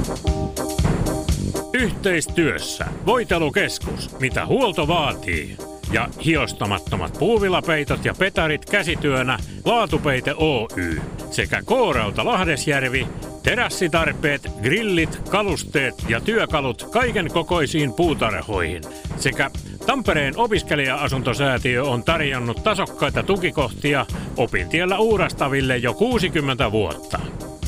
Yhteistyössä Voitelukeskus, mitä huolto vaatii. Ja hiostamattomat puuvillapeitot ja petarit käsityönä Laatupeite Oy. Sekä K-Rauta Lahdesjärvi, terassitarpeet, grillit, kalusteet ja työkalut kaiken kokoisiin puutarhoihin. Sekä Tampereen opiskelija-asuntosäätiö on tarjonnut tasokkaita tukikohtia opintiellä uurastaville jo 60 vuotta.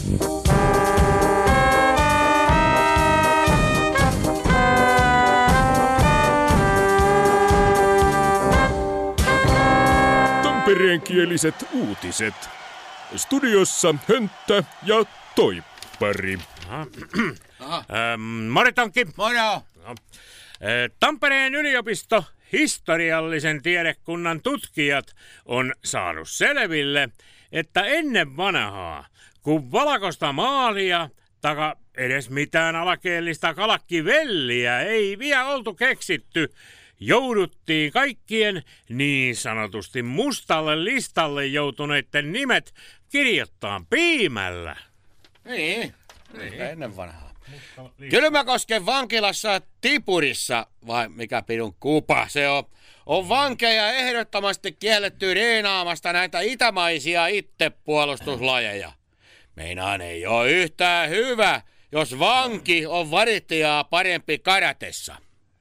Tampereenkieliset uutiset. Studiossa Hönttä ja Toippari. Moritonkki. Moro. Tampereen yliopisto historiallisen tiedekunnan tutkijat on saanut selville, että ennen vanhaa, kun valkoista maalia taka edes mitään alakeellista kalakkivelliä ei vielä oltu keksitty, jouduttiin kaikkien niin sanotusti mustalle listalle joutuneiden nimet kirjoittaa piimällä. Niin. Ennen vanhaa. Kylmäkosken vankilassa Tipurissa, vai mikä pidun kupa se on vankeja ehdottomasti kielletty reenaamasta näitä itämaisia itsepuolustuslajeja. Meinaan ei ole yhtään hyvä, jos vanki on varittajaa parempi karatessa.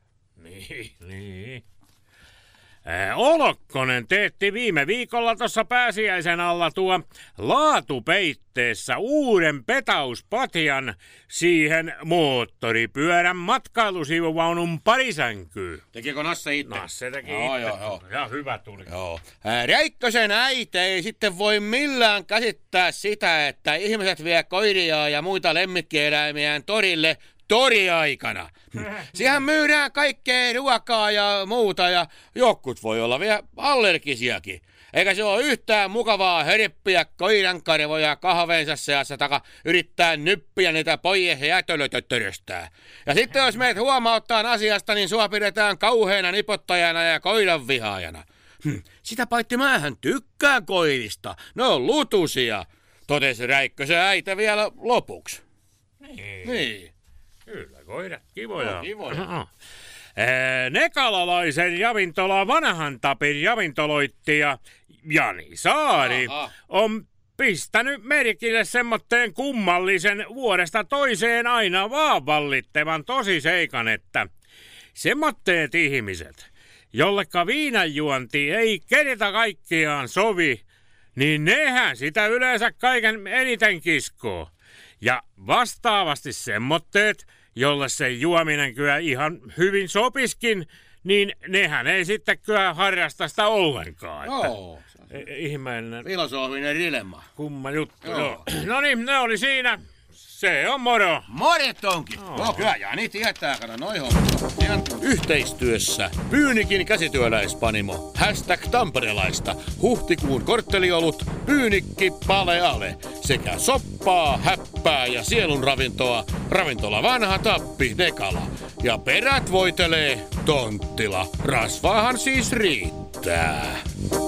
Niin. Olokkonen teetti viime viikolla tuossa pääsiäisen alla tuo Laatupeitteessä uuden petauspatjan siihen moottoripyörän matkailusivuvaunun parisänkyyn. Tekikö Nasse itse? Nasse teki Joo. Ja hyvä tuli. Joo. Räikkösen äiti ei sitten voi millään käsittää sitä, että ihmiset vie koiria ja muita lemmikkieläimiään torille toriaikana. Siihen myydään kaikkea ruokaa ja muuta ja jotkut voi olla vielä allergisiakin. Eikä se ole yhtään mukavaa hörppiä koirankarvoja kahveensa seassa taka yrittää nyppiä niitä poije jätölötöttöröstää. Ja sitten jos meidät huomauttaa asiasta, niin sua pidetään kauheana nipottajana ja koiran vihaajana. Sitä paitsi mähän tykkään koirista. Ne on lutusia, totesi Räikkösen äiti vielä lopuksi. Niin. Kyllä, koirat kivoja. No, kivoja. Nekalalaisen javintola Vanhan Tapin javintoloittaja Jani Saari on pistänyt merkille semmoitteen kummallisen vuodesta toiseen aina vaan vallittevan tosiseikan, että semmoitteet ihmiset, jolleka viinanjuonti ei kerta kaikkiaan sovi, niin nehän sitä yleensä kaiken eniten kiskoo. Ja vastaavasti semmoitteet, jolle se juominen kyllä ihan hyvin sopiskin, niin nehän ei sitten kyllä harrasta sitä ollenkaan. Joo. Ihmeellinen. Filosofinen dilemma. Kumma juttu. Joo. No niin, ne oli siinä. Se on moro. Morjetonki. No kyllä, Jani tietää, kato noi hommat. Yhteistyössä Pyynikin käsityöläispanimo, #tamperelaista, huhtikuun kortteliolut, Pyynikki Paleale sekä soppaa, häppää ja sielunravintoa, ravintola Vanha Tappi Nekala. Ja perät voitelee Tonttila, rasvaahan siis riittää.